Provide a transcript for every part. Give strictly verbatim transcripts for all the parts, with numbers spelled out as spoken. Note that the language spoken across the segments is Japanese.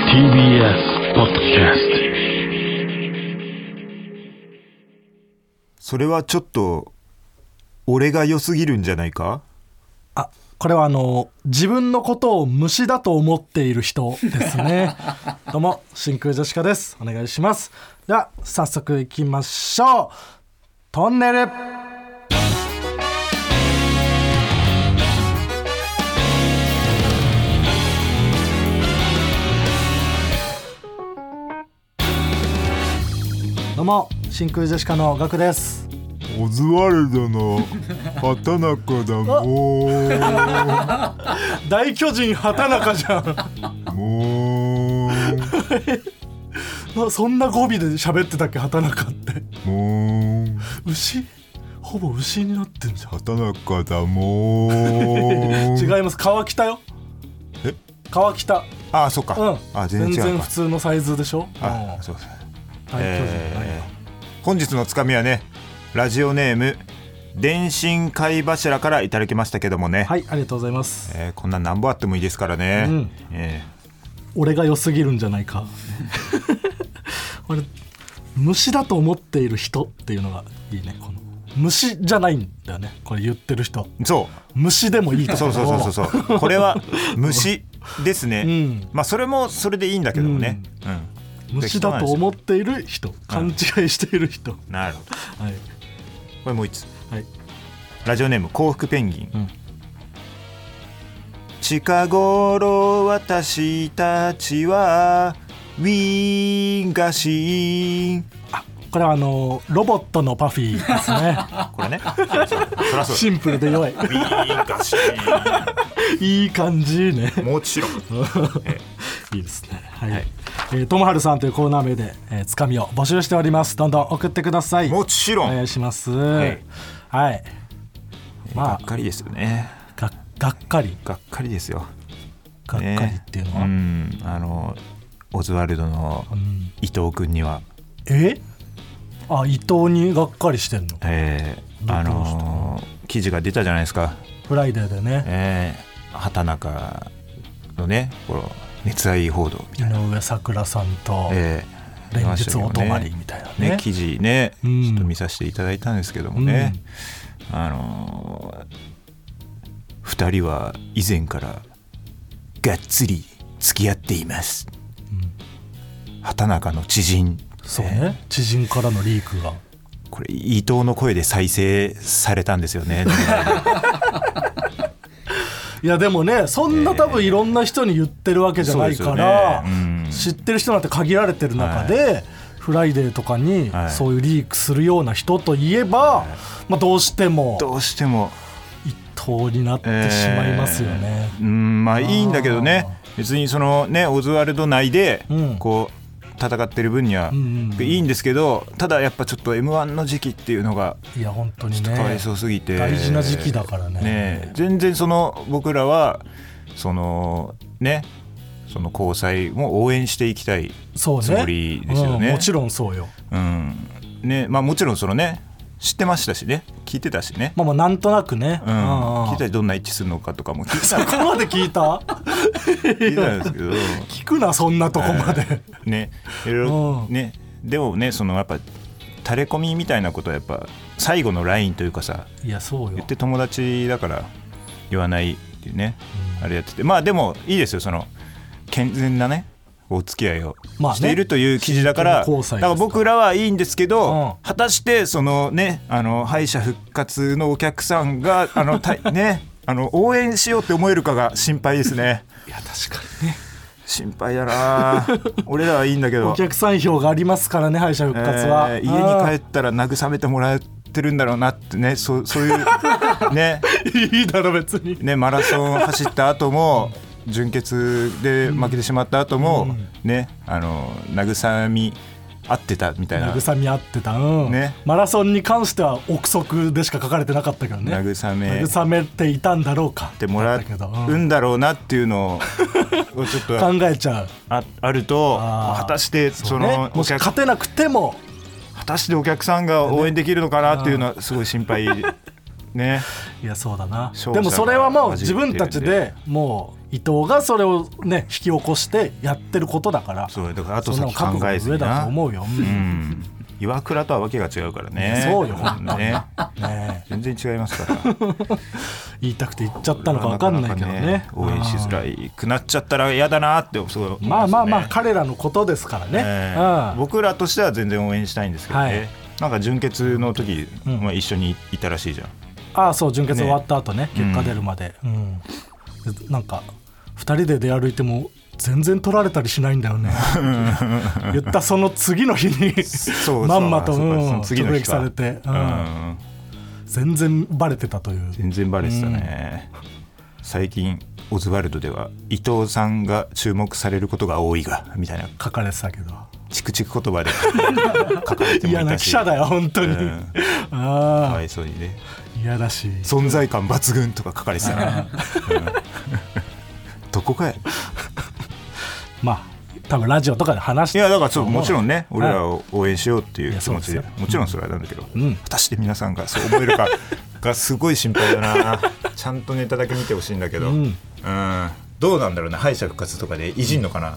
ティービーエス ポッドキャスト。 それはちょっと俺が良すぎるんじゃないか。 あ、これはあの自分のことを虫だと思っている人ですねどうも真空ジェシカです。お願いします。では早速いきましょう。トンネル。どうも真空ジェシカのガクです。 オズワルドの畑中だもう大巨人畑中じゃんもうそんな語尾で喋ってたっけ畑中って。 もう牛、ほぼ牛になってんじゃん。 畑中だもう違います。川北よ。 え川北。 ああそっか、 うん、 あ全然違うか。 全然普通のサイズでしょ。 あそうですね。 大巨人、 えー、本日のつかみはね、ラジオネーム電信貝柱からいただきましたけどもね。 はい、ありがとうございます。 えー、こんな何本あってもいいですからね、うんえー、俺が良すぎるんじゃないか俺虫だと思っている人っていうのがいいね。この虫じゃないんだよね、これ言ってる人。 そう虫でもいいとそうそうそうそうそうこれは虫ですね、うん、まあそれもそれでいいんだけどもね、うん、うん虫だと思っている人、勘違いしている人、 うん、なるほど、はい、これもう一つ、 はい、 ラジオネーム幸福ペンギン、うん、近頃私たちはウィンガシーン。 あ、これはあのロボットのパフィーですねこれねそらそうシンプルで弱い。ウィンガシーンいい感じね。 もちろんいいですね。はい、はい、えー、ともはるさんというコーナー名で、えー、つかみを募集しております。どんどん送ってください。 もちろんお願いします。はい、はい、 まあ、がっかりですよね。 が, がっかりがっかりですよ。 がっかりっていうのは、 ね、うんあのオズワルドの伊藤君には、 うん、えあ伊藤にがっかりしてんの。 えー、あのー、記事が出たじゃないですか、 フライデーでね、 えー、畑中のねこの熱愛報道みたいな、 井上咲楽さんと連日お泊まりみたいな ね, ね記事ね、うん、ちょっと見させていただいたんですけどもね、うん、あのー、ふたりは以前からがっつり付き合っています、うん、畑中の知人。 そうね、ね、知人からのリークがこれ伊藤の声で再生されたんですよねいやでもね、そんな多分いろんな人に言ってるわけじゃないから、えーねうん、知ってる人なんて限られてる中で、はい、フライデーとかにそういうリークするような人といえば、はい、まあ、どうしてもどうしても一党になってしまいますよね、 えー、うんまあいいんだけどね、別にそのねオズワルド内でこう、うん戦ってる分にはいいんですけど、ただやっぱちょっと エムワン の時期っていうのがいや本当にねちょっとかわいそうすぎて、 大事な時期だからね。 ね全然その僕らはそのねその交際も応援していきたいつもりですよね。 うん、もちろんそうよ、 うんねまあ、もちろんそのね知ってましたしね、聞いてたしね、 まあ、まあなんとなくね、 うん、聞いたりどんな一致するのかとかも聞いたそこまで聞いた聞いたんですけど聞くなそんなとこまで、 えー、ねいろいろね、でもねそのやっぱタレコミみたいなことはやっぱ最後のラインというかさ、 いやそうよ言って友達だから言わないっていうね、うん、あれやってて、まあでもいいですよ、その健全なねお付き合いをしているという記事だから、まあね、だから僕らはいいんですけど、うん、果たしてそのねあの敗者復活のお客さんがあのたねあの応援しようって思えるかが心配ですね。 いや確かにね心配だな俺らはいいんだけどお客さん票がありますからね敗者復活は、 えー、家に帰ったら慰めてもらってるんだろうなってね、そ、そういうねいいだろ別にね、マラソン走った後も準決で負けてしまった後も、うん、ねあの慰み合ってたみたいな、 慰み合ってた、うんね、マラソンに関しては憶測でしか書かれてなかったけどね、 慰め慰めていたんだろうかってもらうんだろうなっていうのをちょっと考えちゃうあ, あると果たしてその、ね、 もし勝てなくても果たしてお客さんが応援できるのかなっていうのはすごい心配ね。 いやそうだな。でもそれはもう自分たちでもう伊藤がそれをね引き起こしてやってることだから、 そうだからあと先考えずにな、 上だと思うよ、うんうん岩倉とはわけが違うからね。 そうよねね全然違いますから言いたくて言っちゃったのか分かんないけど ね, ね応援しづらいくなっちゃったら嫌だなってすごい思いますね。 まあまあまあ彼らのことですからね、 えーうん、僕らとしては全然応援したいんですけどね、はい、なんか準決の時、うんまあ、一緒にいたらしいじゃん。 ああそう準決終わった後 ね, ね結果出るまで、うんうん、なんかふたりで出歩いても全然取られたりしないんだよね言ったその次の日にまんまと直撃されて、うん、全然バレてたという。 全然バレてたね、うん、最近オズワルドでは伊藤さんが注目されることが多いがみたいな書かれてたけどチクチク言葉で書かれてもいたし嫌な記者だよ本当に、うん、あかわいそうにね嫌だし存在感抜群とか書かれてたな、うん、どこかやまあ多分ラジオとかで話していやだからそうもちろんね俺らを応援しようっていう気持ちでもちろんそれはなんだけど、うん、果たして皆さんがそう思えるかがすごい心配だなちゃんとネタだけ見てほしいんだけど、うんうん、どうなんだろうね敗者復活とかでいじんのかな、うん、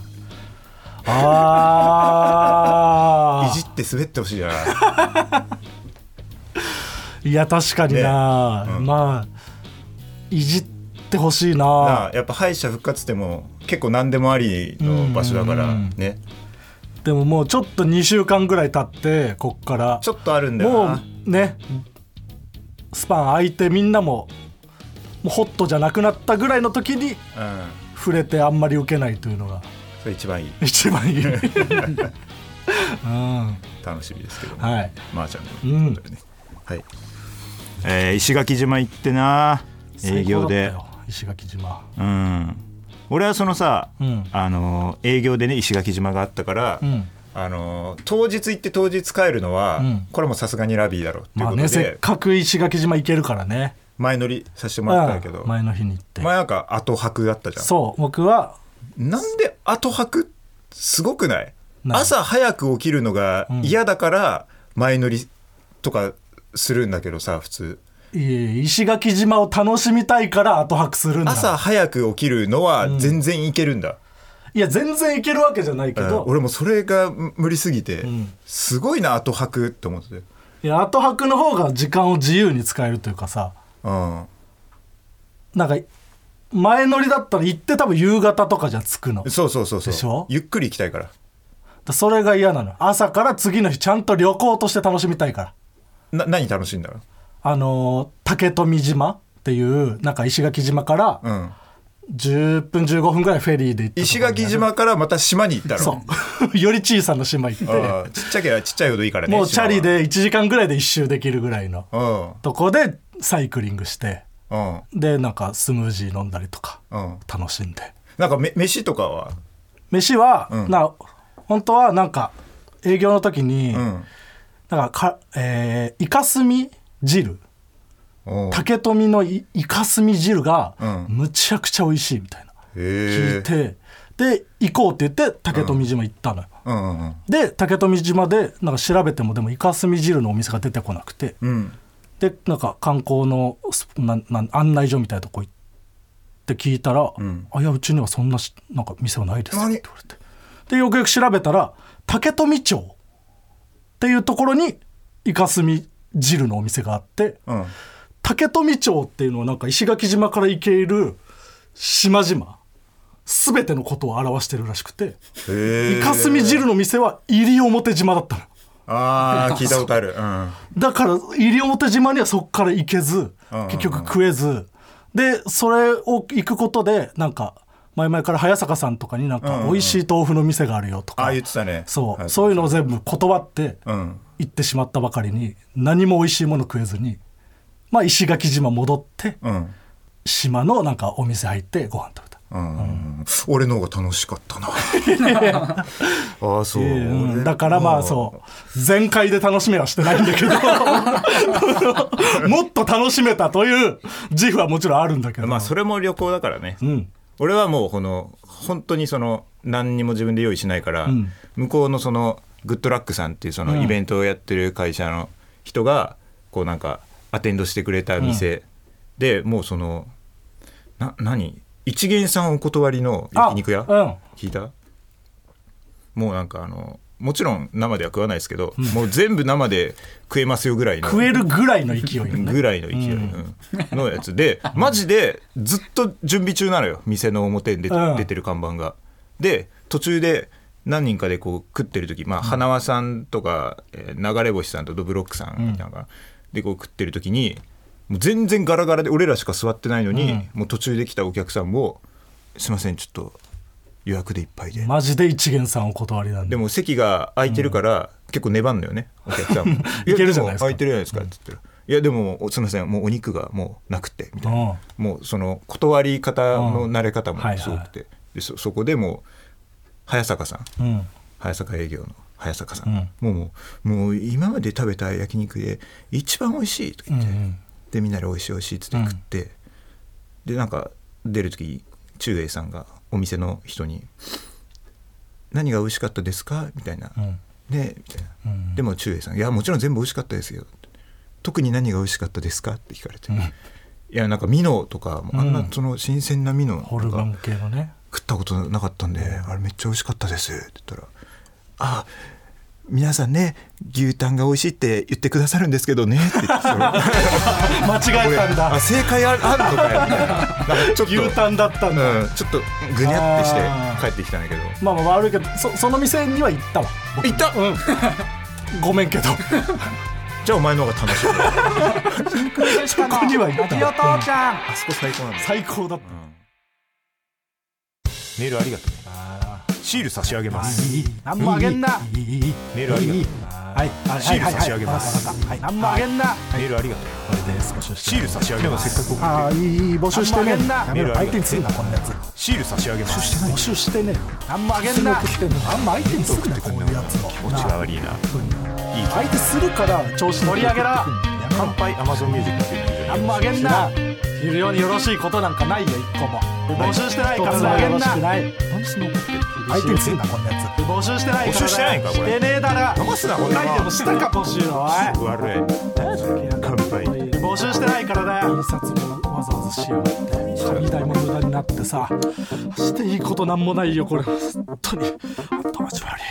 あいじって滑ってほしいじゃないいや確かにな、ねうん、まあいじってほしい な, なやっぱ敗者復活っても結構何でもありの場所だからね。 でももうちょっとにしゅうかんぐらい経ってこっからちょっとあるんだよな。 もうねスパン空いてみんなももうホットじゃなくなったぐらいの時に、うん、触れてあんまり受けないというのがそれ一番いい一番いい、うん、 楽しみですけど、 はい、 まーちゃんのことでね、うんはいえー、石垣島行ってな営業で石垣島、 うん、俺はそのさ、うん、あの営業でね石垣島があったから、うん、あの当日行って当日帰るのは、うん、これもさすがにラビーだろうっていうことで、まあね、 せっかく石垣島行けるからね前乗りさせてもらったんだけど前の日に行って前なんか後泊だったじゃん。 そう僕はなんで後泊すごくない？朝早く起きるのが嫌だから前乗りとかするんだけどさ普通いや石垣島を楽しみたいから後泊するんだ。 朝早く起きるのは全然いけるんだ、うん、 いや全然いけるわけじゃないけど、 うん、俺もそれが無理すぎて、うん、すごいな後泊って思ってて。 いや後泊の方が時間を自由に使えるというかさ、うん、なんか前乗りだったら行って多分夕方とかじゃ着くの。 そうそうそうそうでしょ。 ゆっくり行きたいから。 それが嫌なの。朝から次の日ちゃんと旅行として楽しみたいから。 な何楽しいんだろう。 あの竹富島っていうなんか石垣島からじゅっぷんじゅうごふんぐらいフェリーで行った。 石垣島からまた島に行ったの。 そうより小さな島行ってあちっちゃければちっちゃいほどいいからね。 もうチャリでいちじかんぐらいで一周できるぐらいのとこでサイクリングしてでなんかスムージー飲んだりとか楽しんで。 なんかめ飯とかは飯は、うん、な本当はなんか営業の時に、うん、なんかか、えー、イカスミ汁竹富のイカスミ汁がむちゃくちゃ美味しいみたいな、うん、聞いてで行こうって言って竹富島行ったのよ、うんうんうん、で竹富島でなんか調べてもでもイカスミ汁のお店が出てこなくて、うん、でなんか観光のなな案内所みたいなとこ行って聞いたら、うん、あいやうちにはそんななんか店はないですって言われてでよくよく調べたら竹富町っていうところにイカスミ汁のお店があって、うん、竹富町っていうのはなんか石垣島から行ける島々全てのことを表してるらしくてイカスミ汁の店は西表島だったの。 あー聞いたことある、うん、 だから西表島にはそこから行けず、うんうんうん、結局食えずでそれを行くことでなんか前々から早坂さんとかになんか美味しい豆腐の店があるよとか、 うんうん、あ言ってたね。 そう、そういうのを全部断って行ってしまったばかりに何も美味しいもの食えずに、まあ、石垣島戻って、うん、島のなんかお店入ってご飯食べた、うんうん、 俺の方が楽しかったなあそう、 えー、だからまあそう全開で楽しめはしてないんだけどもっと楽しめたという自負はもちろんあるんだけど、 まあそれも旅行だからね、うん、俺はもうこの本当にその何にも自分で用意しないから、うん、向こうのそのグッドラックさんっていうそのイベントをやってる会社の人がこうなんかアテンドしてくれた店、うん、でもうそのな何一元さんお断りの焼肉屋、うん、聞いた？もうなんかあのもちろん生では食わないですけど、うん、もう全部生で食えますよぐらいの食えるぐらいの勢い、ね、 ぐらいの勢い、うん、のやつでマジでずっと準備中なのよ店の表に出て、うん、出てる看板が。で途中で何人かでこう食ってる時、まあ、花輪さんとか、えー、流れ星さんとドブロックさんみたいなのがでこう食ってる時にもう全然ガラガラで俺らしか座ってないのに、うん、もう途中で来たお客さんもすいませんちょっと予約でいっぱいでマジで一元さんお断りなんででも席が空いてるから、うん、結構粘んのよねお客さんもいけるじゃないですか空いてるじゃないですかって言ったら、うん、いやでもすみませんもうお肉がもうなくてみたいな、うん、もうその断り方の慣れ方もすごくて、うんはいはい、で そ, そこでもう早坂さん、うん、早坂営業の早坂さん、うん、もうもう今まで食べた焼肉で一番美味しいとか言って、うんうん、でみんなで美味しい美味しいって言って食って、うん、でなんか出る時中英さんがお店の人に何が美味しかったですかみたいな、うん、でみたいな、うん、でも中英さんいやもちろん全部美味しかったですよ特に何が美味しかったですかって聞かれて、うん、いやなんかミノとかあんなその新鮮なミノホルモン系のね食ったことなかったんで、うん、あれめっちゃ美味しかったですって言ったらあ皆さんね牛タンが美味しいって言ってくださるんですけどねって言って間違えたんだあ正解 あ, あるのかよみたいななんかちょっと牛タンだったんだ、 うん、ちょっとグニャってして帰ってきたんだけどまあまあ悪いけど そ, その店には行ったわ行った、 うん、ごめんけどじゃあお前の方が楽しいそこには行ったわ、 うん、あそこ最高なんだ最高だった、うん、 メールありがとうねシール差し上げます何もあげんなメールありがとうはいシール差し上げますはい何もあげんなメールありがとうこれで募集してシール差し上げますせっかくああいい募集してねメール相手にすんなこんなやつシール差し上げます募集してね何もあげんなあんま相手にすんなこういうやつの気持ちが悪いな相手するから調子盛り上げら乾杯 Amazon Music っていう何もあげんな言うようによろしいことなんかないよ一個も募集してないからあげんな何でそんな怒ってる相手にすんなこんなやつ募集してないから募集してないんかこれしてねえだら騙すなこれはでもしたか募集おい悪い乾杯募集してないからだよ印刷もわざわざしやがって紙代も無駄になってさしていいことなんもないよこれ本当に後味悪い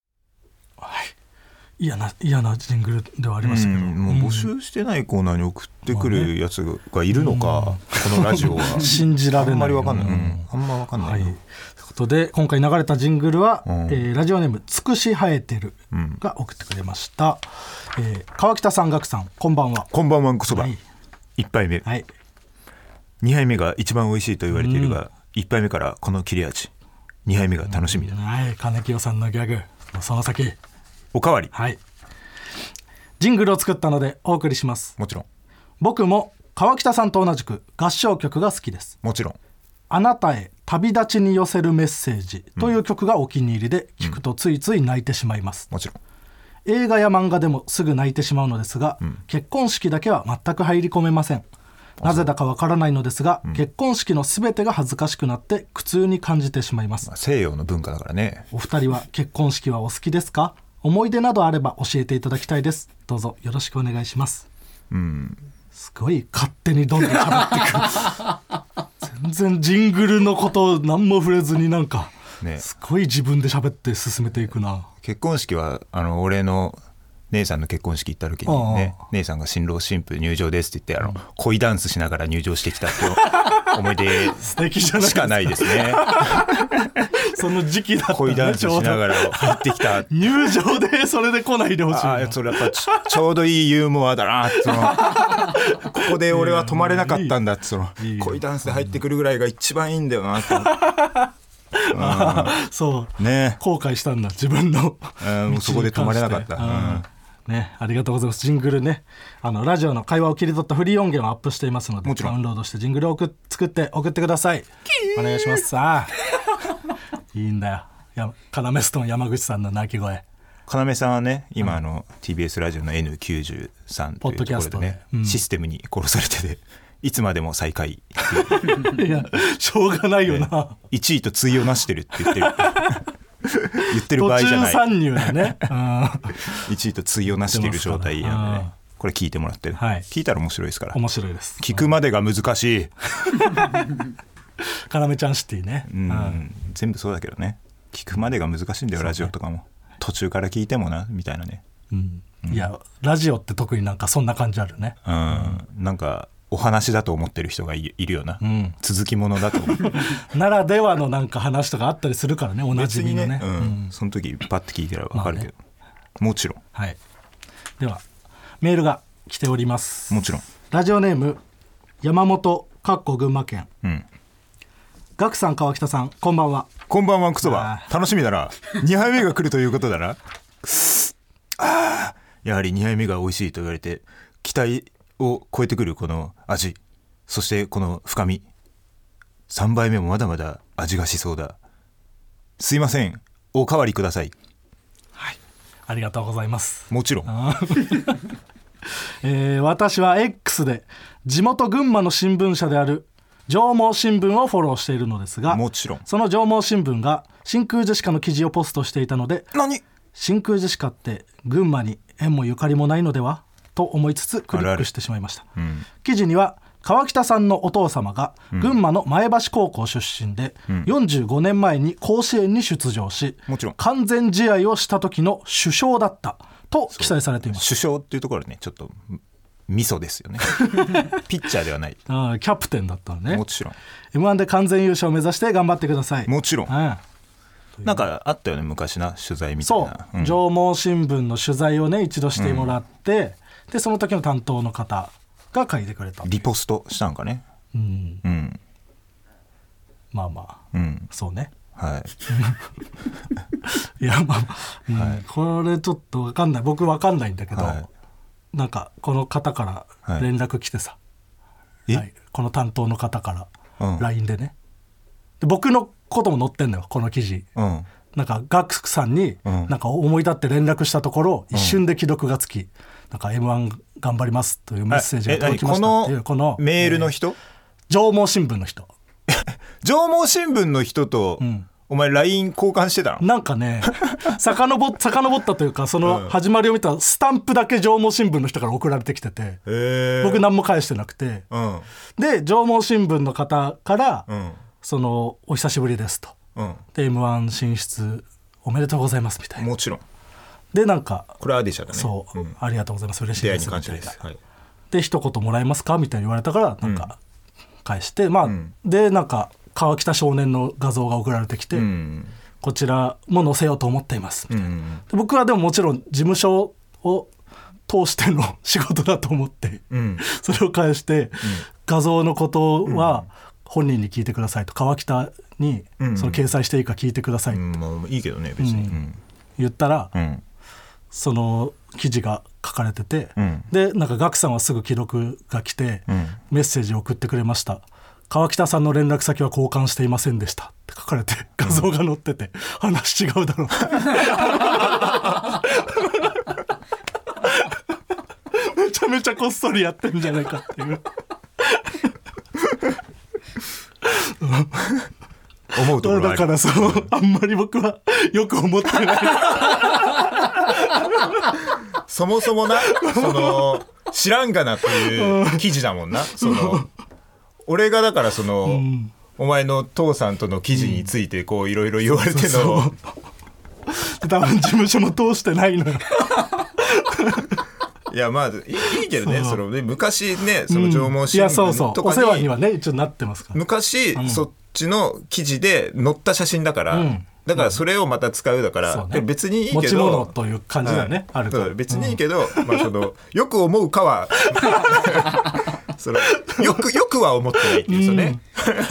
嫌な嫌なジングルではありましたけど、うん、 もう募集してないコーナーに送ってくるやつがいるのか、うん、このラジオは信じられないあんまり分かんない、うん、あんま分かんない、はい、 ということで今回流れたジングルは、うんえー、ラジオネームつくし生えてるが送ってくれました、うんえー、川北山岳さんこんばんはこんばんはんこそば、はい、いっぱいめ、はい、にはいめが一番美味しいと言われているが、うん、いっぱいめからこの切れ味にはいめが楽しみだ、うん、 はい金清さんのギャグその先おかわり、 はい、ジングルを作ったのでお送りします。 もちろん僕も川北さんと同じく合唱曲が好きです。 もちろんあなたへ旅立ちに寄せるメッセージという曲がお気に入りで、うん、聞くとついつい泣いてしまいます。 もちろん映画や漫画でもすぐ泣いてしまうのですが、うん、結婚式だけは全く入り込めません。なぜだかわからないのですが、うん、結婚式のすべてが恥ずかしくなって苦痛に感じてしまいます、 まあ、西洋の文化だからね。 お二人は結婚式はお好きですか？思い出などあれば教えていただきたいです。どうぞよろしくお願いします。うん、すごい勝手にどんどん喋ってくる全然ジングルのことを何も触れずになんか、ね、すごい自分で喋って進めていくな。 結婚式はあの俺の姉さんの結婚式行った時にね、姉さんが新郎新婦入場ですって言ってあの恋ダンスしながら入場してきたって思い出しかないですねその時期だったね。 恋ダンスしながら入ってきた入場でそれで来ないでほしいな。 あそれやっぱ ち, ちょうどいいユーモアだなそのここで俺は止まれなかったんだってその恋ダンスで入ってくるぐらいが一番いいんだよなってあそうね後悔したんだ自分のもうそこで止まれなかった、うんね、ありがとうございます。ジングルねあのラジオの会話を切り取ったフリー音源をアップしていますのでダウンロードしてジングルを作って送ってください。お願いします。さあいいんだよやカナメストン山口さんの鳴き声。 カナメさんはね今あの ティービーエス ラジオの エヌきゅうじゅうさん というところでね、うん、システムに殺されてていつまでも最下位いやしょうがないよな、ね、 いちいと対をなしてるって言ってる言ってる場合じゃない。 途中参入だねいちいと対をなしている状態やんでね。 これ聞いてもらって、はい、聞いたら面白いですから。 面白いです。 聞くまでが難しいカナメちゃんシティね、 うん、うん、全部そうだけどね、聞くまでが難しいんだよ、ね、ラジオとかも途中から聞いてもなみたいなね、 うんうん、いやラジオって特になんかそんな感じあるね、 うんうん、なんかお話だと思ってる人が い, いるよな、うん、続きものだと思うならではのなんか話とかあったりするからね、おなじみの ね, ね、うんうん、 その時パッて聞いてれば分かるけど、まあね、もちろん、 はい、ではメールが来ております。 もちろん。 ラジオネーム山本かっこ群馬県、うん、ガクさん川北さんこんばんは。 こんばんは。クソバ楽しみだなにはいめが来るということだなあやはりにはいめが美味しいと言われて期待を超えてくるこの味、そしてこの深み、さんばいめもまだまだ味がしそうだ。すいません、おかわりください。 はい、ありがとうございます。 もちろんえー、私は X で地元群馬の新聞社である上毛新聞をフォローしているのですが、 もちろんその上毛新聞が真空ジェシカの記事をポストしていたので、 何真空ジェシカって群馬に縁もゆかりもないのではと思いつつクリックしてしまいました。あるある、うん、記事には川北さんのお父様が群馬の前橋高校出身で、うん、よんじゅうごねんまえに甲子園に出場し、 もちろん完全試合をした時の主将だったと記載されています。 主将っていうところはねちょっとミソですよねピッチャーではない。 あキャプテンだったのね。 もちろんエムワン で完全優勝を目指して頑張ってください。 もちろん、うん、なんかあったよね昔な取材みたいな。 そう、うん、上毛新聞の取材をね一度してもらって、うん、でその時の担当の方が書いてくれた。 リポストしたんかね。うん、うん、 まあまあ、うん、そうね。 はいいやまあ、うんはい、これちょっと分かんない、僕分かんないんだけど、はい、なんかこの方から連絡来てさ、はいはい、この担当の方から ライン でね、で僕のことも載ってんのよこの記事、うん、なんかガクさんになんか思い立って連絡したところ、うん、一瞬で既読がつき、なんか エムワン 頑張りますというメッセージが届きましたっていうこのメールの人、えー、 上毛新聞の人上毛新聞の人と、うん、お前 ライン 交換してたの？ なんかね遡遡ったというかその始まりを見たらスタンプだけ上毛新聞の人から送られてきてて、うん、僕何も返してなくて、うん、で上毛新聞の方から、うん、そのお久しぶりですと、うん、で エムワン 進出おめでとうございますみたいな。 もちろんでなんかこれはアディシャだね。 そう、うん、ありがとうございます嬉しい出会いですに感謝です、はい、 で一言もらえますかみたいに言われたからなんか返して、うん、まあ、うん、でなんか川北少年の画像が送られてきて、うん、こちらも載せようと思っていますみたいな、うん、で僕はでももちろん事務所を通しての仕事だと思って、うん、それを返して、うん、画像のことは本人に聞いてくださいと、川北にその掲載していいか聞いてください、 うんうん、まあ、いいけどね別に、うん、 言ったら、うん、その記事が書かれてて、うん、でなんかガクさんはすぐ記録が来て、うん、メッセージを送ってくれました。川北さんの連絡先は交換していませんでしたって書かれて画像が載ってて、うん、話違うだろうめちゃめちゃこっそりやってんじゃないかっていう思うところある。 だからそう、あんまり僕はよく思ってないそもそもなその知らんがなっていう記事だもんな。その俺がだからその、うん、お前の父さんとの記事についてこういろいろ言われての、そうそう多分事務所も通してないのよいやまあいい, いいけどね、そのね昔ねその上毛新聞とかに、うん、いやそうそうお世話にはね一応なってますから。 昔、うん、そっちの記事で載った写真だから、うん、だからそれをまた使うだから、うんね、別にいいけど持ち物という感じだね、うん、あるから別にいいけど、うん、まあ、そのよく思うかはそのよくよくは思ってないっていう、うん、ね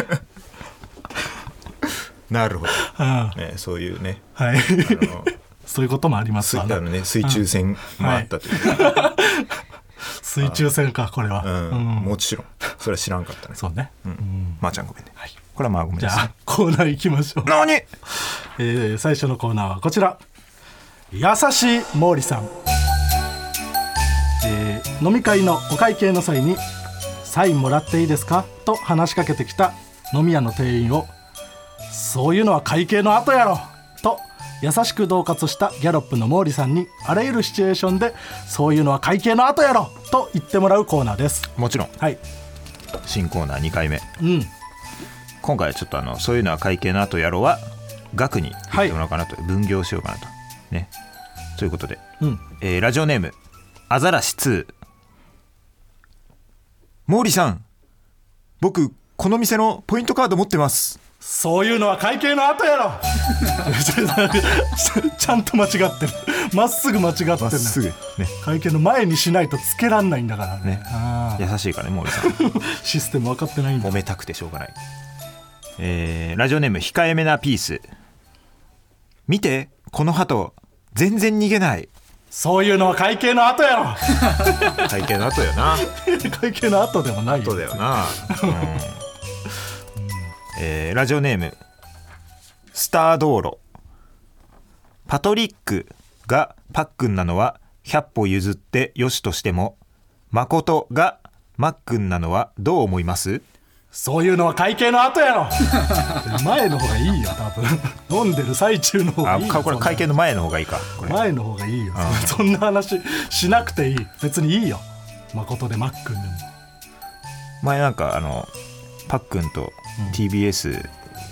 なるほど、ね、そういうね、 はい、あのそういうこともありますわね。 あのね水中戦もあったという、 はい、水中戦かこれは、 うんうん、もちろんそれは知らんかったね。 そうね、うん、 まーちゃんごめんね、はい、これはまあごめんなさい。 じゃあコーナー行きましょう。 何、 えー、最初のコーナーはこちら、優しい毛利さん、えー、飲み会のお会計の際にサインもらっていいですかと話しかけてきた飲み屋の店員を、そういうのは会計の後やろと優しく恫喝したギャロップの毛利さんにあらゆるシチュエーションでそういうのは会計の後やろと言ってもらうコーナーです。 もちろん、 はい、 新コーナーにかいめ、 うん、 今回はちょっとあのそういうのは会計の後やろは額に言ってもらおうかなと、はい、分業しようかなとね、ということで、うんえー、ラジオネームアザラシツー。毛利さん、僕この店のポイントカード持ってます。 そういうのは会計の後やろちゃんと間違ってる、まっすぐ間違ってる、まっすぐ、ね、会計の前にしないとつけらんないんだから ね, ねあ優しいからね毛利さんシステム分かってないんだ。 揉めたくてしょうがない、えー、ラジオネーム控えめなピース。見てこの鳩全然逃げない。 そういうのは会計の後やろ会計の後よな会計の後でもないよ。 後だよな、うんえー、ラジオネームスター道路。パトリックがパックンなのはひゃっぽ譲ってよしとしても、誠がマックンなのはどう思います？ そういうのは会計の後やろ前の方がいいよ多分飲んでる最中の方がいいよ。 あこれ会計の前の方がいいか。これ前の方がいいよそんな話しなくていい、別にいいよ誠でマックンでも。 前なんかあのパックンと ティービーエス、うん、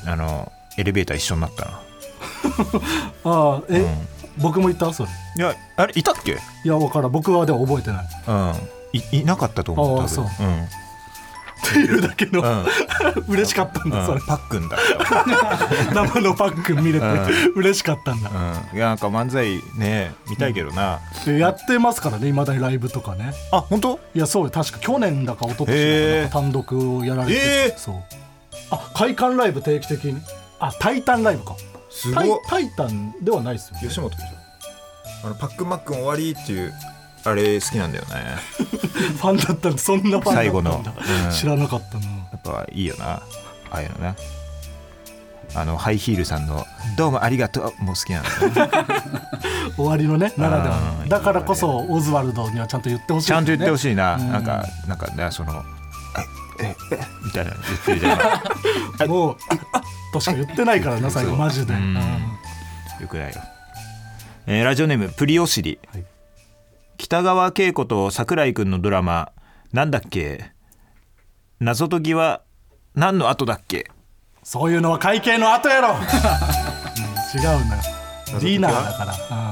あのエレベーター一緒になったなああえ、うん、僕もいたそれ。 いやあれいたっけ。 いや分からん、僕はでも覚えてない、 うん、い, いなかったと思う。 ああそう、うんっていうだけの、うん、嬉しかったんだ、うん、それパックンだ生のパックン見れて、うん、嬉しかったんだ、 うん、いやなんか漫才ね見たいけどな、 うん、やってますからね未だにライブとかね。 あ本当？ いやそう確か去年だか一昨年だか単独をやられて、えー、そうあ会館ライブ定期的に、あタイタンライブか。 すごい。 タイタンではないですよ、ね、 吉本でしょ。あのパックンマックン終わりっていうあれ好きなんだよねファンだったんだ、そんなファンだったんだ最後の、 うん、知らなかったな。 やっぱいいよなああいうのね。あのハイヒールさんのどうもありがとうも好きなんだよ、ね、 終わりのねならではのだからこそオズワルドにはちゃんと言ってほしい、ね、 ちゃんと言ってほしいな、うん、なんかなんかねそのええみたいな言ってるじゃんもうあっとしか言ってないからな最後マジで、うん、 よくないよ、えー、ラジオネームプリオシリ、はい、北川景子と桜井くんのドラマなんだっけ、謎解きは何の後だっけ。 そういうのは会計の後やろ、うん、違うんだよディナーだから、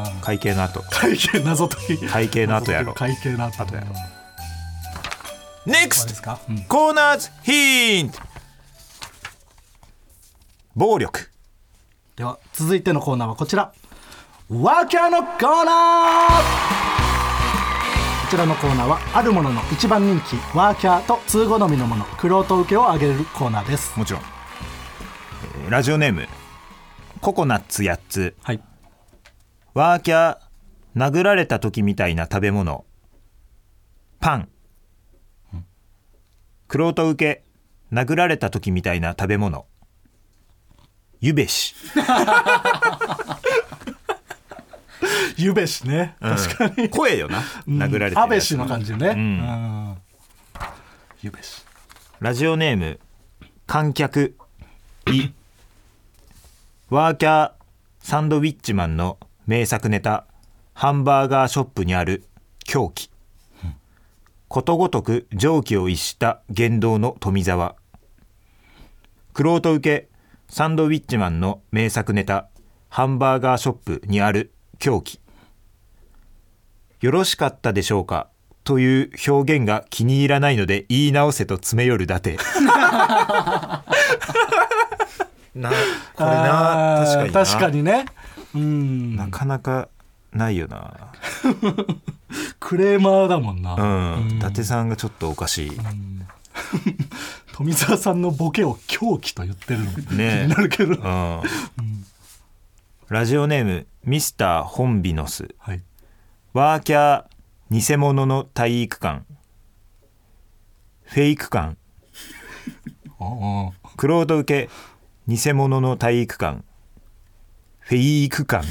うん、会計の後会計謎解き会計の後やろ会計の後やろ。ネクストコーナーズヒント。暴力。 では続いてのコーナーはこちら、ワーキャーのコーナー。こちらのコーナーはあるものの一番人気ワーキャーと通好みのもの玄人受けを上げるコーナーです。 もちろん、えー、ラジオネームココナッツやっつ、 はい、 ワーキャー殴られた時みたいな食べ物パン、玄人受け殴られた時みたいな食べ物ゆべしゆべしね、確かに、 うん、声よな、殴られてる安倍氏の感じね、うんうん、ゆべし。 ラジオネーム観客いワーキャーサンドウィッチマンの名作ネタハンバーガーショップにある狂気、うん、ことごとく常軌を逸した言動の富澤。玄人受けサンドウィッチマンの名作ネタハンバーガーショップにある狂気。よろしかったでしょうかという表現が気に入らないので言い直せと詰め寄るだてなこれな確かにな確かにね、うん、 なかなかないよなクレーマーだもんな、 うん、伊達さんがちょっとおかしい、うん、 富澤さんのボケを狂気と言ってるの、ね、気になるけど、うんうん、 ラジオネームミスターホンビノス、 はい、 ワーキャー偽物の体育館フェイク館玄人受け偽物の体育館フェイク館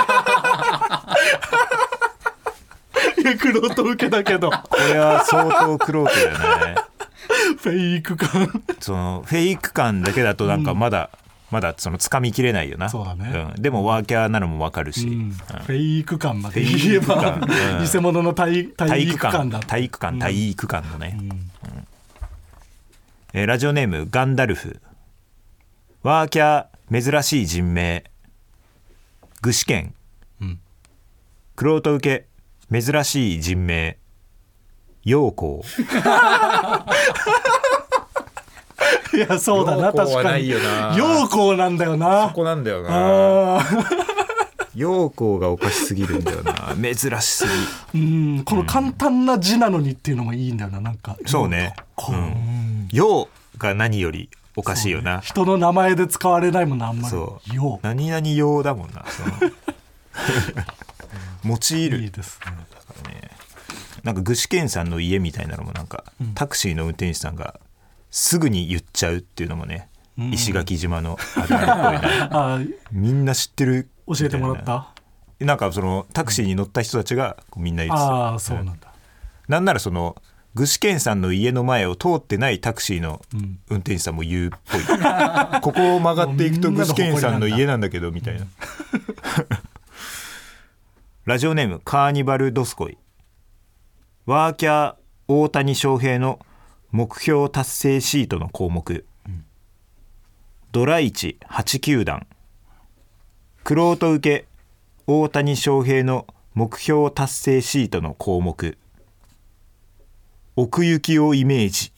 いや玄人受けだけどこれは相当玄人だよねフェイク館そのフェイク館だけだとなんかまだまだその掴みきれないよな。 そうだね、 うん、でもワーキャーなのも分かるし、 うんうん、 フェイク感まで言えば、うん、偽物の体体育館だ体育館体育館のね、うんうん、えー、ラジオネームガンダルフ。ワーキャー珍しい人名具志堅、うん、クロート受け珍しい人名陽光いやそうだな、確かに陽光なんだよな。 そこなんだよな。陽光がおかしすぎるんだよな。珍しすぎ。 うん、この簡単な字なのにっていうのもいいんだよな。なんかそうね、うん、陽が何よりおかしいよな、 ね、人の名前で使われないもんな、あんまり。 そう陽何々陽だもんな。その用いるいいですね。 だからね、なんか具志堅さんの家みたいなのもなんか、うん、タクシーの運転手さんがすぐに言っちゃうっていうのもね、うん、石垣島のあるあるっぽいな。あみんな知ってる教えてもらった。 なんかそのタクシーに乗った人たちがこうみんな言ってた、 ああそうなんだ、うん、 なんならその具志堅さんの家の前を通ってないタクシーの運転手さんも言うっぽい、うん、ここを曲がっていくと具志堅さんの家なんだけどみたいな、うん、ラジオネームカーニバルドスコイ。ワーキャー大谷翔平の目標達成シートの項目、うん、ドラいちはち球団クロート受け大谷翔平の目標達成シートの項目奥行きをイメージ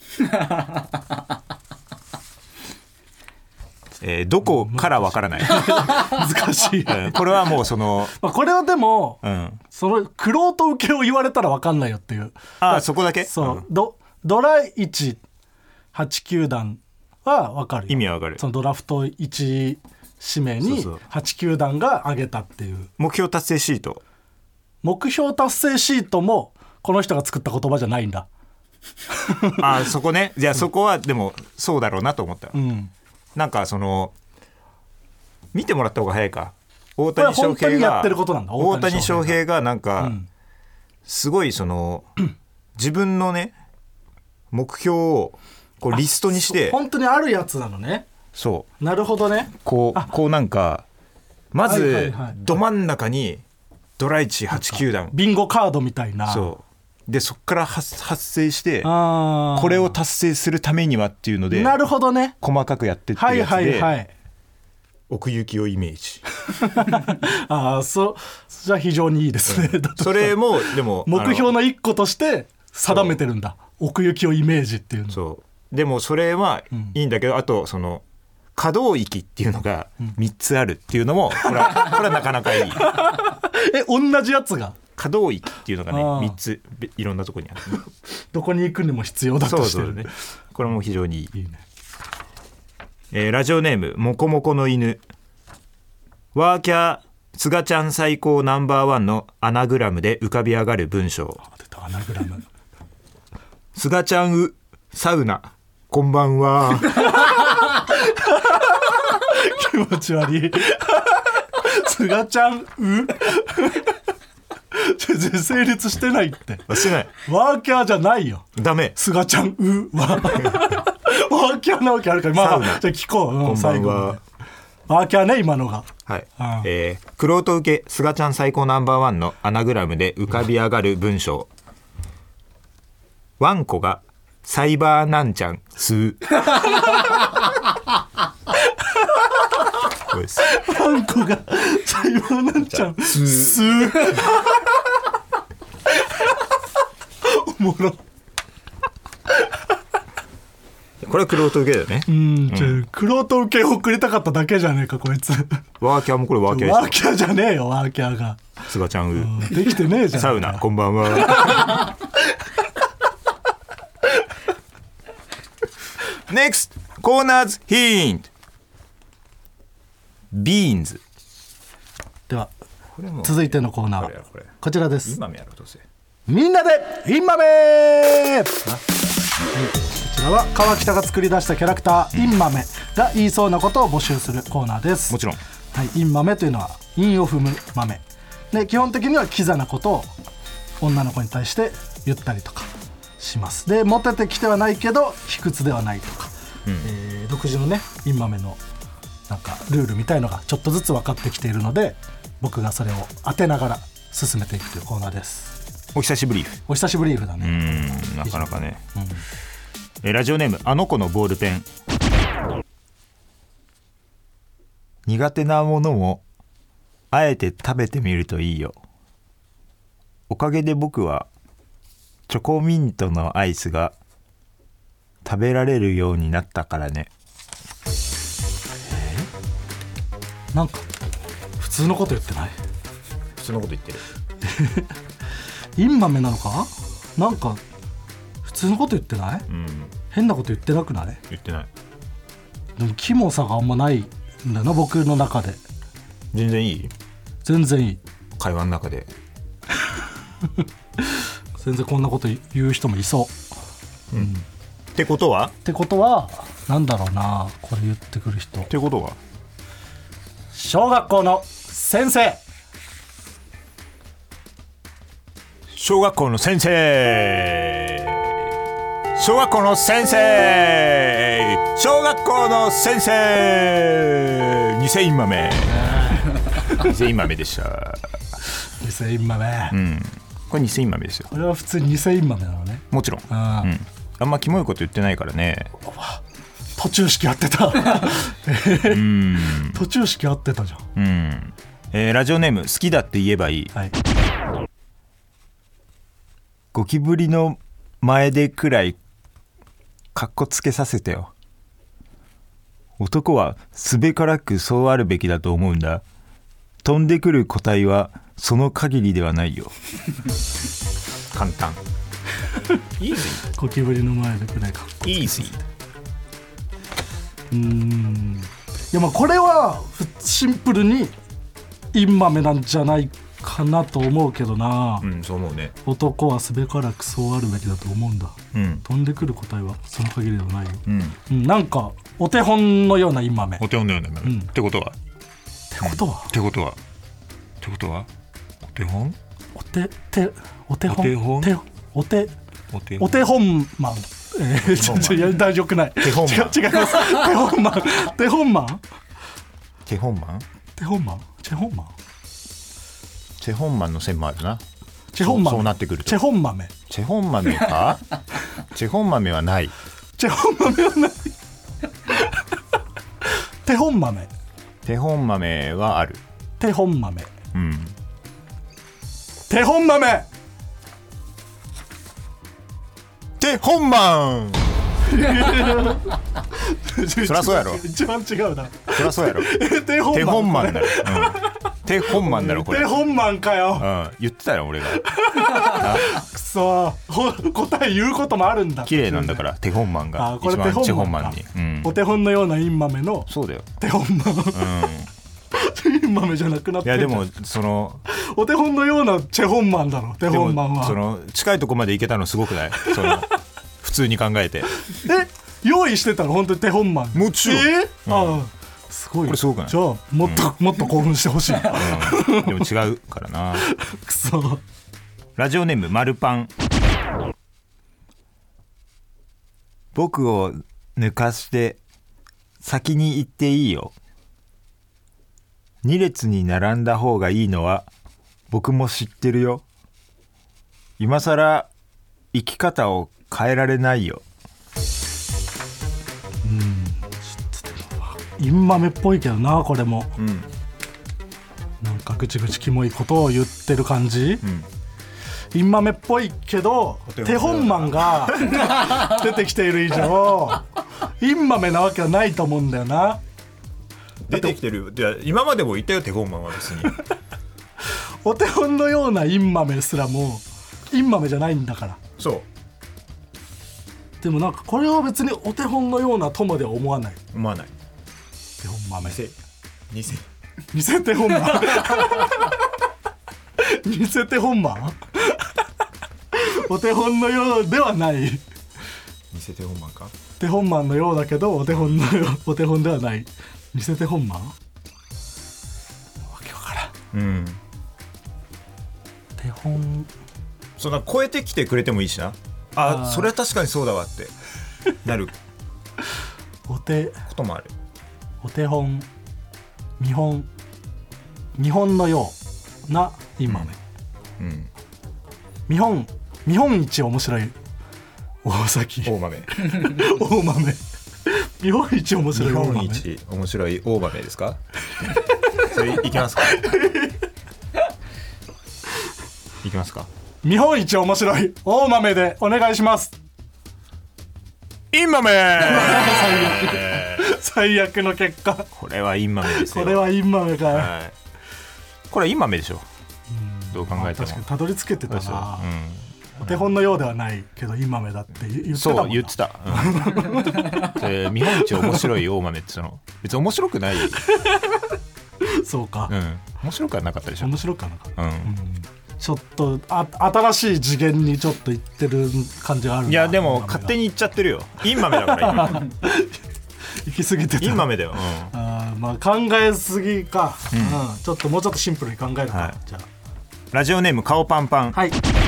えー、どこからわからない難しい、 うん、これはもうその、 まあ、これはでも、 うん、 そのクロート受けを言われたらわかんないよっていう。 あそこだけそう、 うん、 ド, ドラいちはち球団はわかるよ。 意味はわかる。 そのドラフトいち指名にはち球団が挙げたっていう。 目標達成シート目標達成シートもこの人が作った言葉じゃないんだあそこね。じゃあそこはでもそうだろうなと思った、うん、なんかその見てもらった方が早いか。大谷翔平が大谷翔平がなんかすごいその自分のね目標をこうリストにして本当にあるやつなのね。 そうなるほどね。 こうこうなんかまずど真ん中にドラいちはち球団ビンゴカードみたいな。 そうでそこから発生してこれを達成するためにはっていうのでなるほどね細かくやってってるやつで、はいはいはい、奥行きをイメージああそじゃあ非常にいいですね、 うん、それもでも目標の一個として定めてるんだ。奥行きをイメージっていうの。 そうでもそれはいいんだけど、うん、あとその可動域っていうのがみっつあるっていうのもこれは、これはなかなかいいえ同じやつが可動域っていうのがねみっついろんなとこにある、ね、 どこに行くにも必要だとしてる。 そうそうね、これも非常にいい、いいね。えー、ラジオネームもこもこの犬。ワーキャーつがちゃん最高ナンバーワンのアナグラムで浮かび上がる文章。 出たアナグラム。 つがちゃんうサウナこんばんは気持ち悪いつがちゃんう全然成立してないって。 してない。 ワーキャーじゃないよ。 ダメ。 すがちゃんうはワーキャーなわけあるから、まあ、まあ、じゃあ聞こう、うん、 こんばんは。 ワーキャーね今のが。 はい。えー、クロート受けすがちゃん最高ナンバーワンのアナグラムで浮かび上がる文章。ワンコがサイバーなんちゃん吸う。 ワンコがサイバーなんちゃん吸う。おもろ。 これはクロート受けだよね。 うん、じゃあクロート受けをくれたかっただけじゃねえかこいつ。 ワーキャーもこれワーキャー。 ワーキャーじゃねえよワーキャーが。 すがちゃんうできてねえじゃん。 サウナこんばんは。ネクストコーナーズヒント。ビーンズ。 では続いてのコーナーはこちらです。 今もやろうとせ。 みんなでインマメ。こちらは川北が作り出したキャラクター、うん、インマメが言いそうなことを募集するコーナーです。 もちろん、 はい、インマメというのは韻を踏む豆で、基本的にはキザなことを女の子に対して言ったりとかします。でモテてきてはないけど卑屈ではないとか、うん、えー、独自のねインマメのなんかルールみたいのがちょっとずつ分かってきているので、僕がそれを当てながら進めていくというコーナーです。 お久しぶりお久しぶりだね。 うんなかなかね、うん、えラジオネームあの子のボールペン。苦手なものもあえて食べてみるといいよ。おかげで僕はチョコミントのアイスが食べられるようになったからね。 えなんか普通のこと言ってない？ 普通のこと言ってるインマメなのか？なんか普通のこと言ってない？うん、変なこと言ってなくない？ 言ってない。 でもキモさがあんまないんだよな、僕の中で。 全然いい？ 全然いい。 会話の中で全然こんなこと言う人もいそう、うんうん、 ってことはってことはなんだろうな、これ言ってくる人。 ってことは小学校の先生。 小学校の先生小学校の先生小学校の先生偽インマメ偽インマメでした。 偽インマメ、 うん、これ偽インマメですよ。 これは普通に偽インマメなのね。 もちろん あ,、うん、あんまキモいこと言ってないからね。 途中式やってたうん途中式やってたじゃん、 うんえー、ラジオネーム好きだって言えばいい、はい、ゴキブリの前でくらいかっこつけさせてよ。男はすべからくそうあるべきだと思うんだ。飛んでくる個体はその限りではないよ簡単イージー。 ゴキブリの前でくらいかっこイージー。 うーんいやまあこれはシンプルにインマメなんじゃないかなと思うけどな。 うんそう思うね。 男はすべからくそうあるべきだと思うんだ、うん、飛んでくる個体はその限りではないよ、うんうん、なんかお手本のようなインマメ。 お手本のようなインマメ、うん、ってことはってことは、うん、 ってことはってことはお手本お手手お手本お手本手お手お手お手本マン。えー、ちょちょやり大丈夫くない。 手本マン違う違います手本マン手本マン手本マン手本マンチェホンマンチェホンマンの線もあるな。 チェホンマメ。 そうなってくるとチェホンマメチェホンマメかチェホンマメはない。 チェホンマメはない手本豆手本豆はある。 手本豆うん手本豆手本マンそりゃそうやろ。 一番違うな。 そりゃそうやろ。 手本手本マンだろ、うん、手本マンだろこれ。 手本マンかよ、 うん、言ってたよ俺がくそ答え言うこともあるんだ。 綺麗なんだから手本マンが一番手本マンに、うん、 お手本のようなインマメのそうだよ手本マン、うん、インマメじゃなくなってんじゃん。 いやでもそのお手本のようなチェホンマンだろ手本マンは。 その近いとこまで行けたのすごくないその普通に考えてえ用意してたの本当に手本マン。 もちろん、えーうん、あすごい。これすごくない？ じゃあもっと、うん、もっと興奮してほしい、 うん、でも違うからなくそ。 ラジオネームマルパン。僕を抜かして先に行っていいよ。に列に並んだ方がいいのは僕も知ってるよ。今さら生き方を変えられないよ。 うんちょっとインマメっぽいけどなこれも、うん、なんかぐちぐちキモいことを言ってる感じ、うん、インマメっぽいけど手本マンが出てきている以上インマメなわけはないと思うんだよな。 出てきてる。いや今までも言ったよ手本マンは別にお手本のようなインマメすらもインマメじゃないんだから。 そうでもなんかこれは別にお手本のようなとまでは思わない。 思わない。 手本豆偽偽偽手本マン偽手本マンお手本のようではない。 偽手本マンか。 手本マンのようだけどお手本のようお手本ではない偽手本マン。わけわからん。うん手本そんな超えてきてくれてもいいしな。ああそれは確かにそうだわってなるお手こともある。 お手本見本見本のようなインマメ、 うん、 見本見本一面白い大崎大豆大豆日本一面白い日本一面白い大豆ですかそれいきますかいきますか日本一面白い大豆でお願いします。 インマメ最悪最悪の結果。 これはインマメですよ。 これはインマメかよ、 はい、これはインマメでしょ。どう考えても、まあ、確かにたどり着けてたな、 うん、 お手本のようではないけどインマメだって言ってたもんな。 そう言ってた、うん、日本一面白い大豆ってその別に面白くないそうか、 うん、面白くはなかったでしょ。 面白くはなかった、 うんうん、 ちょっとあ新しい次元にちょっと行ってる感じがあるな。 いやでも勝手に言っちゃってるよ。インマメだから今行き過ぎてた。 インマメだよ、うん、 あまあ考えすぎか、うんうん、ちょっともうちょっとシンプルに考えるか、はい、じゃあラジオネーム顔パンパン、 はい、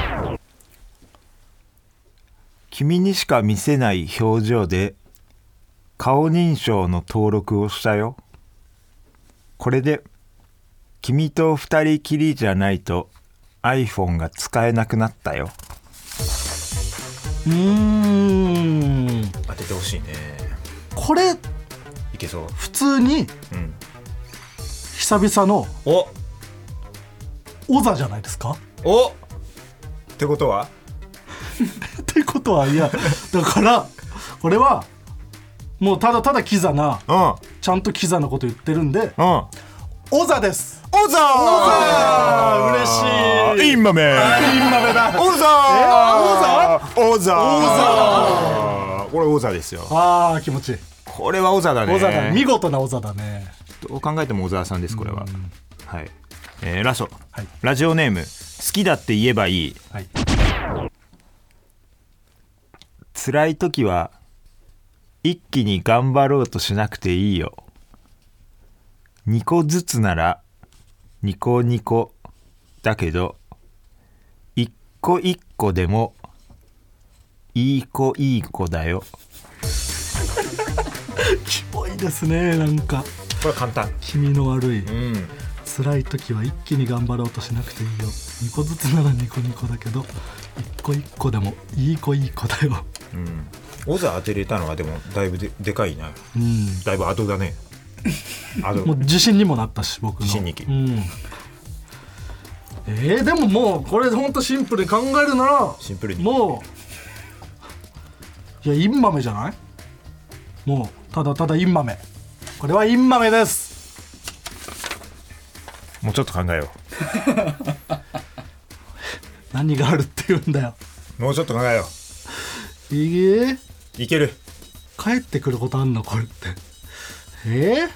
君にしか見せない表情で顔認証の登録をしたよ。これで君と二人きりじゃないと iPhone が使えなくなったよ。 うーん当ててほしいね。 これいけそう。 普通に、うん、久々のおオザじゃないですか。 おってことはってことはいやだからこれはもうただただキザな、うん、ちゃんとキザなこと言ってるんで、うん、オザです。 オザー嬉しい。 インマメインマメだ。 オザーオザーオザーこれオザですよ。 あー気持ちいい。 これはオザだね。 オザだ見事なオザだね。 どう考えても小沢さんですこれは。はい、えー、ラスト、はい、ラジオネーム好きだって言えばいい、はい、辛い時は一気に頑張ろうとしなくていいよ。にこずつならニコニコだけどいっこいっこでもいい子いい子だよ。 キモいですね。なんかこれ簡単。 気味の悪い、 うん、 辛い時は一気に頑張ろうとしなくていいよ。にこずつならニコニコだけどいっこいっこでもいい子いい子だよ。 うん、オザ当てれたのはでもだいぶ で, でかいな、 うん、 だいぶアドだね。アドもう自信にもなったし僕の自信にき、 うん、えー、でももうこれほんとシンプルに考えるならシンプルにもういやインマメじゃない。もうただただインマメ。これはインマメです。 もうちょっと考えよう。 何があるって言うんだよ。 もうちょっと考えよう。いえいける。 帰ってくることあんのこれって。えー、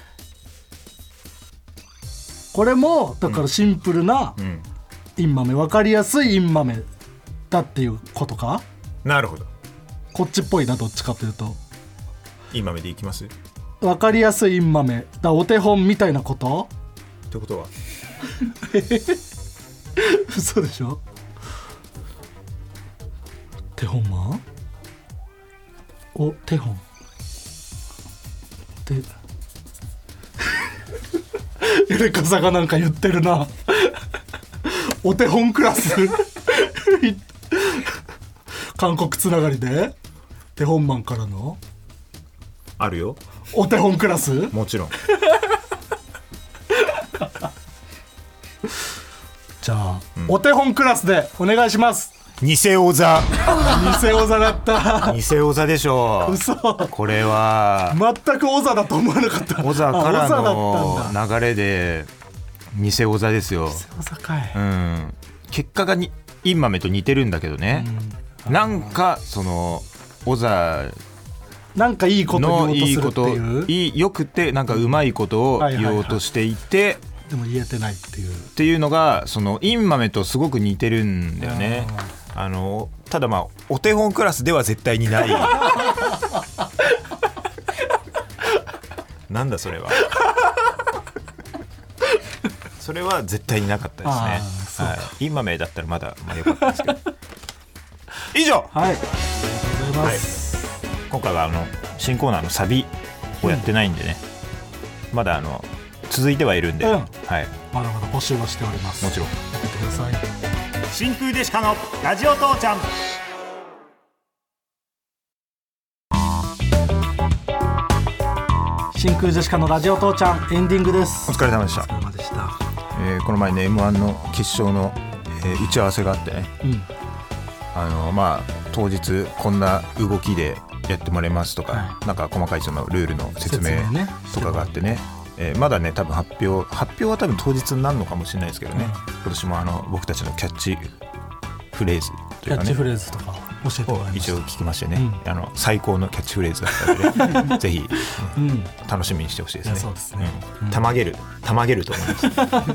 これもだからシンプルなインマメ、分かりやすいインマメだっていうことか。 なるほど。 こっちっぽいなどっちかというと。 インマメでいきます。 分かりやすいインマメだお手本みたいなことってことは嘘でしょ。手本マンお手本でエレカサがなんか言ってるな。お手本クラス韓国つながりで手本マンからのあるよ。 お手本クラスもちろん。 じゃあ、うん、お手本クラスでお願いします。 偽オザ。 偽オザだった。 偽オザでしょう。 嘘。 これは全くオザだと思わなかった。 オザからの流れで偽オザですよ。 偽オザかい、 うん、結果がにインマメと似てるんだけどね、うん、なんかそのオザなんかいいこと言おうとするっていういいよくてなんかうまいことを言おうとしていて、はいはいはい、 でも言えてないっていうっていうのがそのインマメとすごく似てるんだよね。あのただまあお手本クラスでは絶対にないなんだそれはそれは絶対になかったですね。はい、インマメだったらまだまあ良かったですけど以上、 はい、ありがとうございます、 はい、今回はあの新コーナーのサビをやってないんでね、うん、まだあの続いてはいるんで、 うん、 はい、 まだまだ募集はしております。 もちろん送ってください。 真空ジェシカのラジオ父ちゃん。 真空ジェシカのラジオ父ちゃんエンディングです。 お疲れ様でした。 お疲れ様でした。 えー、この前ね エムワン の決勝の、えー、打ち合わせがあってね、うん、あのまあ当日こんな動きでやってもらいますとか、はい、なんか細かいそのルールの説明とかがあってね、えー、まだね多分発表発表は多分当日になるのかもしれないですけどね、うん、今年もあの僕たちのキャッチフレーズというかね、キャッチフレーズとか教えてもらいました。一応聞きましてね、うん、あの最高のキャッチフレーズだったので、ね、ぜひ、うん、楽しみにしてほしいですね。そうですね、うん、たまげるたまげると思います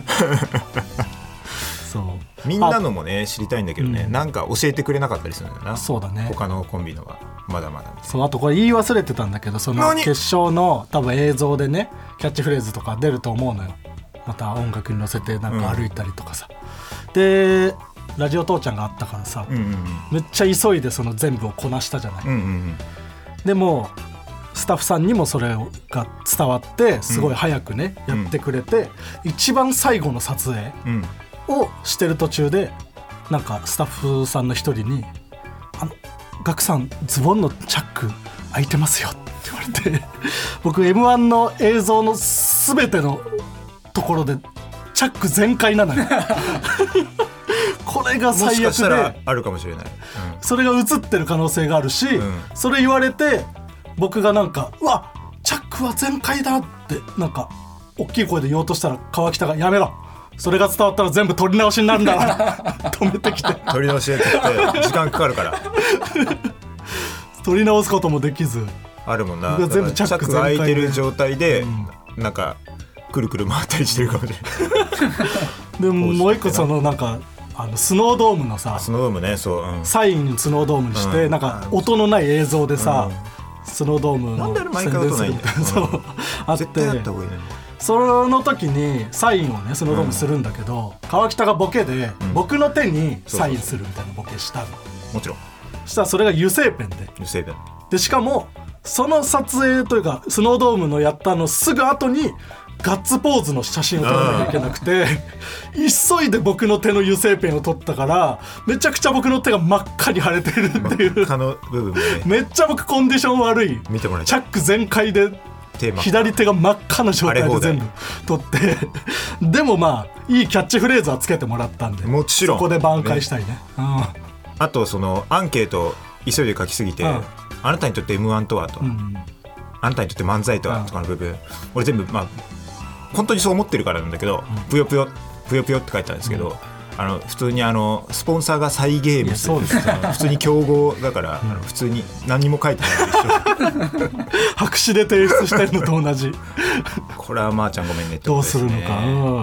そうみんなのもね知りたいんだけどね、うん、なんか教えてくれなかったりするんだよな。そうだね、他のコンビのはまだまだ。そう、あとこれ言い忘れてたんだけど、その決勝の多分映像でねキャッチフレーズとか出ると思うのよ。また音楽に乗せてなんか歩いたりとかさ、うん、でラジオ父ちゃんがあったからさ、うんうんうん、めっちゃ急いでその全部をこなしたじゃない、うんうんうん、でもスタッフさんにもそれが伝わってすごい早くね、うん、やってくれて、一番最後の撮影をしてる途中でなんかスタッフさんの一人にあのガクさんズボンのチャック開いてますよって言われて僕 エムワン の映像の全てのところでチャック全開なのよこれが最悪で、もしかしたらあるかもしれない、うん、それが映ってる可能性があるし、うん、それ言われて僕がなんかうわチャックは全開だってなんか大きい声で言おうとしたら川北がやめろ、それが伝わったら全部取り直しになるんだ止めてきて取り直しでって時間かかるから取り直すこともできずあるもんな。全部チャックが開いてる状態で、うん、なんかくるくる回ったりしてるかもしれないでももう一個そのなんかあのスノードームのさスノードームね、そう、うん、サインスノードームにして、うん、なんか音のない映像でさ、うん、スノードームの宣伝するみたいな、そうあって絶対やった方がいいね。その時にサインをねスノードームするんだけど、うん、川北がボケで、うん、僕の手にサインするみたいなボケしたの。もちろん。そしたらそれが油性ペンで油性ペンで、しかもその撮影というかスノードームのやったのすぐ後にガッツポーズの写真を撮らなきゃいけなくて急いで僕の手の油性ペンを撮ったからめちゃくちゃ僕の手が真っ赤に腫れてるっていう、真っ赤の部分もね、めっちゃ僕コンディション悪い、見てもらえチャック全開で左手が真っ赤な状態で全部撮ってでもまあいいキャッチフレーズはつけてもらったんで、もちろんそこで挽回したいね、うん、あとそのアンケート急いで書きすぎて、うん、あなたにとって エムワン とはと、うん、あなたにとって漫才とはとかの部分、うん、俺全部まあ本当にそう思ってるからなんだけど、うん、ぷよぷよぷよぷよって書いてあるんですけど、うん、あの普通にあのスポンサーがサイゲームス、そうです普通に競合だから、うん、あの普通に何も書いてないでしょ白紙で提出してるのと同じこれはまーちゃんごめんねってことですね。どうするのか、うんうん、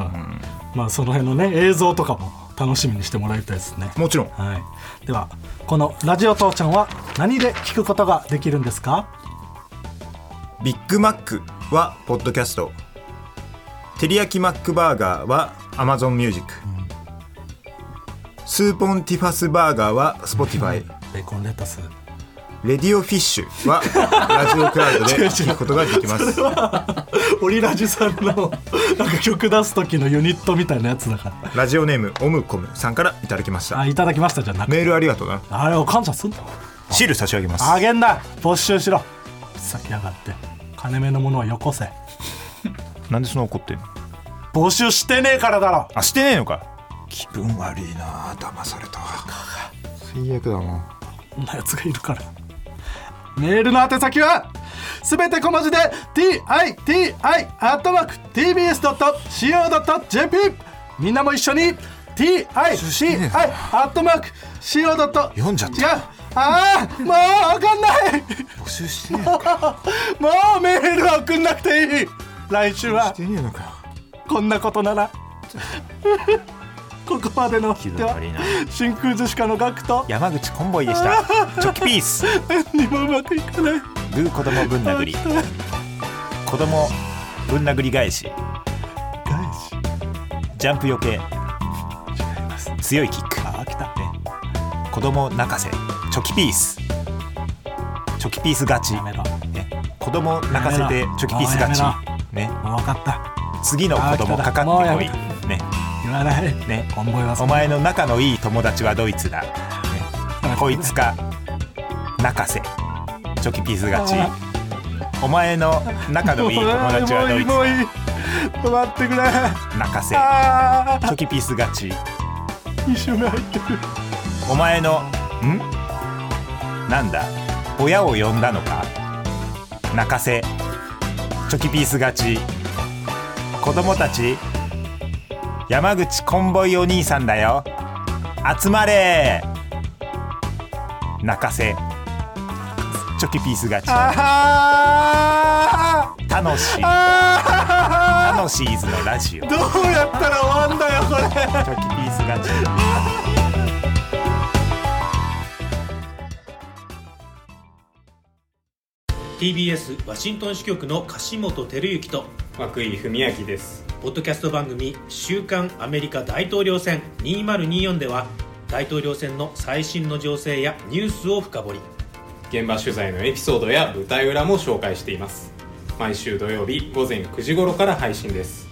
まあその辺のね映像とかも楽しみにしてもらいたいですね。もちろん、はい、ではこのラジオ父ちゃんは何で聞くことができるんですか？ビッグマックはポッドキャスト、テリヤキマックバーガーは Amazon Music、うん、スーポンティファスバーガーは Spotify、ベーコンレタス、レディオフィッシュはラジオクラウドで聞くことができます。それはオリラジさんのなんか曲出す時のユニットみたいなやつだから。ラジオネームオムコムさんからいただきました。あ、いただきましたじゃなくてメールありがとうな。あれを感謝すんの？シール差し上げます。あげんな、没収しろ。先上がって金目のものはよこせ。なんでそんな怒ってんの？募集してねえからだろ。あ、してねえのか。気分悪いな、騙された。最悪だな。こんなやつがいるから。メールの宛先はすべて小文字で ティーアイティーアイ アットマーク ティービーエスドットシーオードットジェーピー、 みんなも一緒に ティーアイティーアイ アットマーク シーオードット 読んじゃった。違う、あーもう分かんない募集してねえのかもうメールは送んなくていい。来週はしてねえのか。こんなことならここまでの人は真空ジェシカのガクと山口コンボイでした。チョキピース何もうまくいかない。グー子供ぶん殴り、子供ぶん殴り返し、返しジャンプよけ、違います、強いキック、あ、来た、ね、子供泣かせ、チョキピース、チョキピース勝ち、やめろ、ね、子供泣かせてチョキピース勝ち、ね、もう分かった。 次の子供かかってこいね、 言わないね、 思います。 お前の仲のいい友達はドイツだ、ね、こいつか中瀬チョキピース勝ち。お前の仲のいい友達はドイツだ、 もういいもういいもういい止まってくれ。 中瀬チョキピース勝ち。 一緒に入ってる。 お前のんなんだ親を呼んだのか、中瀬チョキピース勝ち。子供たち山口コンボイお兄さんだよ、集まれ中瀬チョキピース勝ち。楽しい楽しいズのラジオ。 どうやったら終わんだよこれ。 チョキピース勝ち。 ティービーエス ワシントン支局の樫本照之と涌井文明です。 ポッドキャスト番組週刊アメリカ大統領選にせんにじゅうよんでは大統領選の最新の情勢やニュースを深掘り、 現場取材のエピソードや舞台裏も紹介しています。毎週土曜日午前くじ頃から配信です。